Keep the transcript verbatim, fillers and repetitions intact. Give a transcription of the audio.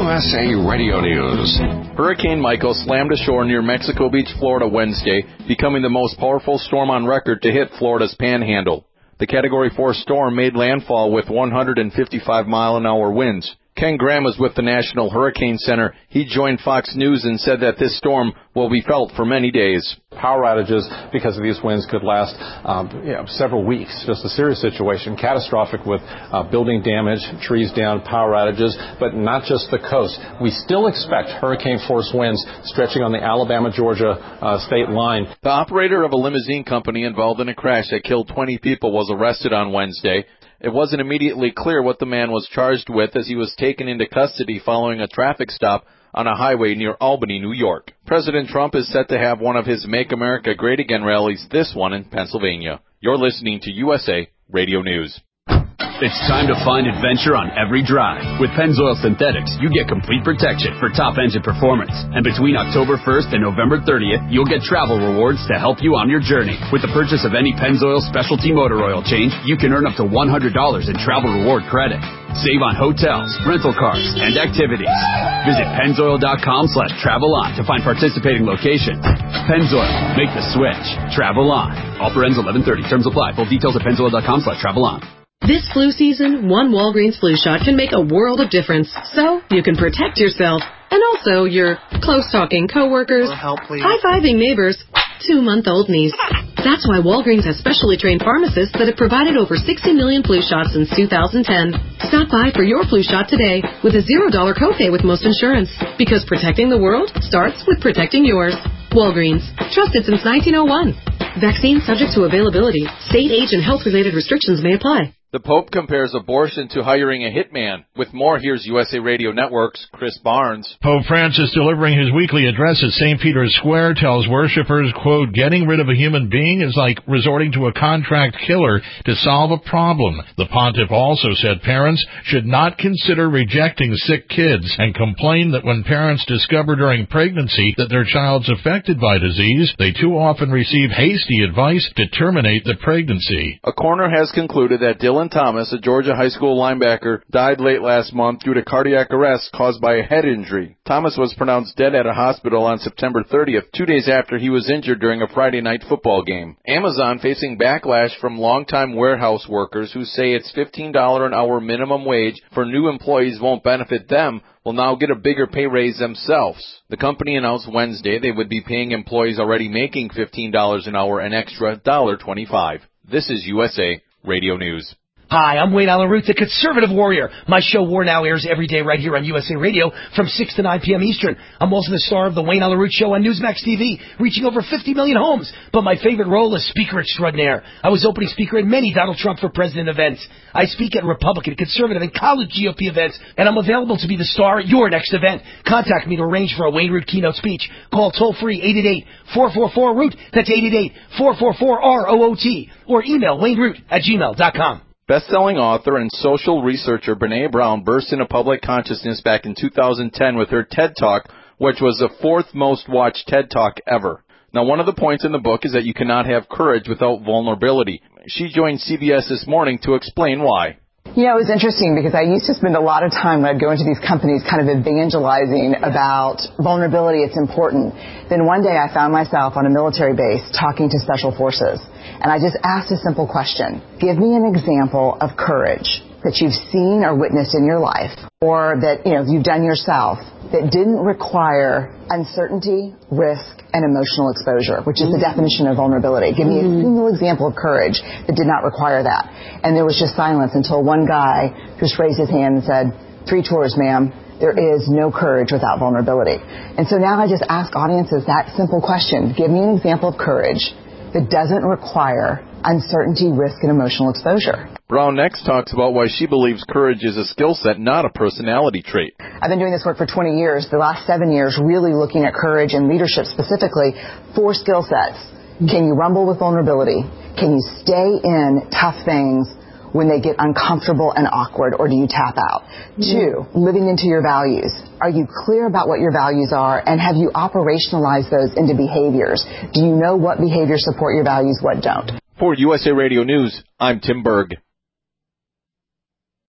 U S A Radio News. Hurricane Michael slammed ashore near Mexico Beach, Florida Wednesday, becoming the most powerful storm on record to hit Florida's panhandle. The Category four storm made landfall with one hundred fifty-five mile an hour winds. Ken Graham was with the National Hurricane Center. He joined Fox News and said that this storm will be felt for many days. Power outages because of these winds could last um, you know, several weeks. Just a serious situation, catastrophic with uh, building damage, trees down, power outages, but not just the coast. We still expect hurricane force winds stretching on the Alabama-Georgia uh, state line. The operator of a limousine company involved in a crash that killed twenty people was arrested on Wednesday. It wasn't immediately clear what the man was charged with as he was taken into custody following a traffic stop on a highway near Albany, New York. President Trump is set to have one of his Make America Great Again rallies, this one in Pennsylvania. You're listening to U S A Radio News. It's time to find adventure on every drive. With Pennzoil Synthetics, you get complete protection for top engine performance. And between October first and November thirtieth, you'll get travel rewards to help you on your journey. With the purchase of any Pennzoil specialty motor oil change, you can earn up to one hundred dollars in travel reward credit. Save on hotels, rental cars, and activities. Visit Pennzoil.com slash travel on to find participating locations. Pennzoil, make the switch. Travel on. Offer ends eleven thirty. Terms apply. Full details at Pennzoil.com slash travel on. This flu season, one Walgreens flu shot can make a world of difference. So you can protect yourself and also your close-talking coworkers, high-fiving neighbors, two-month-old niece. That's why Walgreens has specially trained pharmacists that have provided over sixty million flu shots since two thousand ten. Stop by for your flu shot today with a zero dollar copay with most insurance. Because protecting the world starts with protecting yours. Walgreens. Trusted since nineteen oh one. Vaccine subject to availability. State, age, and health-related restrictions may apply. The Pope compares abortion to hiring a hitman. With more, here's U S A Radio Network's Chris Barnes. Pope Francis, delivering his weekly address at Saint Peter's Square, tells worshipers, quote, getting rid of a human being is like resorting to a contract killer to solve a problem. The pontiff also said parents should not consider rejecting sick kids and complained that when parents discover during pregnancy that their child's affected by disease, they too often receive hasty advice to terminate the pregnancy. A coroner has concluded that Dylan Thomas, a Georgia high school linebacker, died late last month due to cardiac arrest caused by a head injury. Thomas was pronounced dead at a hospital on September thirtieth, two days after he was injured during a Friday night football game. Amazon facing backlash from longtime warehouse workers who say its fifteen dollars an hour minimum wage for new employees won't benefit them, will now get a bigger pay raise themselves. The company announced Wednesday they would be paying employees already making fifteen dollars an hour an extra one dollar twenty-five. This is U S A Radio News. Hi, I'm Wayne Allen Root, the Conservative Warrior. My show War Now airs every day right here on U S A Radio from six to nine p.m. Eastern. I'm also the star of the Wayne Allen Root Show on Newsmax T V, reaching over fifty million homes. But my favorite role is Speaker Extraordinaire. I was opening speaker at many Donald Trump for President events. I speak at Republican, Conservative, and college G O P events, and I'm available to be the star at your next event. Contact me to arrange for a Wayne Root keynote speech. Call toll-free eight eight eight, four four four, root. That's eight eight eight, four four four, R O O T. Or email wayneroot at gmail dot com. Best-selling author and social researcher Brene Brown burst into public consciousness back in two thousand ten with her TED Talk, which was the fourth most watched TED Talk ever. Now, one of the points in the book is that you cannot have courage without vulnerability. She joined C B S This Morning to explain why. You know, it was interesting because I used to spend a lot of time when I'd go into these companies kind of evangelizing about vulnerability, it's important. Then one day I found myself on a military base talking to special forces. And I just asked a simple question. Give me an example of courage that you've seen or witnessed in your life, or that, you know, you've done yourself, that didn't require uncertainty, risk, and emotional exposure, which is the definition of vulnerability. Give me a single example of courage that did not require that. And there was just silence until one guy just raised his hand and said, three tours, ma'am. There is no courage without vulnerability. And so now I just ask audiences that simple question. Give me an example of courage that doesn't require uncertainty, risk, and emotional exposure. Brown next talks about why she believes courage is a skill set, not a personality trait. I've been doing this work for twenty years, the last seven years really looking at courage and leadership specifically. Four skill sets. Can you rumble with vulnerability? Can you stay in tough things when they get uncomfortable and awkward, or do you tap out? Mm-hmm. Two, living into your values. Are you clear about what your values are, and have you operationalized those into behaviors? Do you know what behaviors support your values, what don't? For U S A Radio News, I'm Tim Berg.